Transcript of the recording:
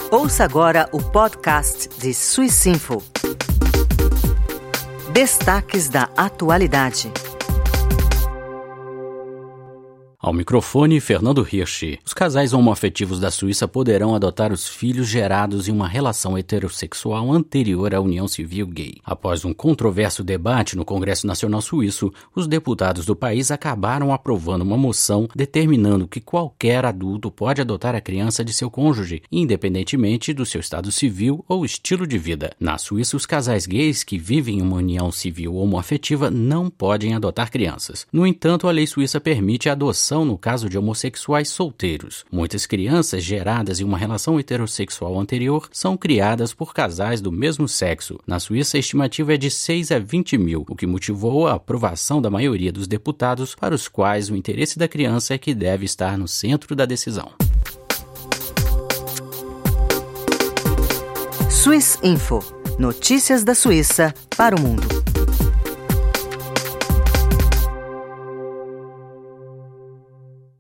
Ouça agora o podcast de Swissinfo. Destaques da atualidade. Ao microfone, Fernando Hirsch. Os casais homoafetivos da Suíça poderão adotar os filhos gerados em uma relação heterossexual anterior à união civil gay. Após um controverso debate no Congresso Nacional Suíço, os deputados do país acabaram aprovando uma moção determinando que qualquer adulto pode adotar a criança de seu cônjuge, independentemente do seu estado civil ou estilo de vida. Na Suíça, os casais gays que vivem em uma união civil homoafetiva não podem adotar crianças. No entanto, a lei suíça permite a adoção no caso de homossexuais solteiros. Muitas crianças geradas em uma relação heterossexual anterior são criadas por casais do mesmo sexo. Na Suíça, a estimativa é de 6 a 20 mil, o que motivou a aprovação da maioria dos deputados, para os quais o interesse da criança é que deve estar no centro da decisão. Swissinfo. Notícias da Suíça para o mundo.